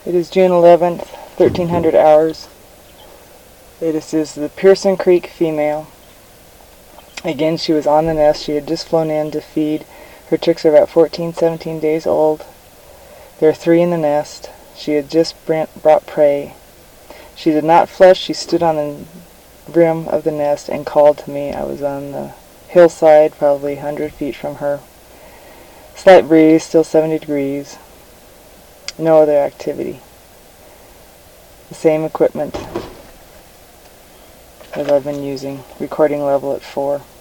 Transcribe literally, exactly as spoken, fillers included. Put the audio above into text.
It is June eleventh, thirteen hundred hours. This is the Pearson Creek female. Again, she was on the nest. She had just flown in to feed. Her chicks are about fourteen, seventeen days old. There are three in the nest. She had just brought prey. She did not flush. She stood on the rim of the nest and called to me. I was on the hillside, probably a hundred feet from her. Slight breeze, still seventy degrees. No other activity. The same equipment as I've been using. Recording level at four.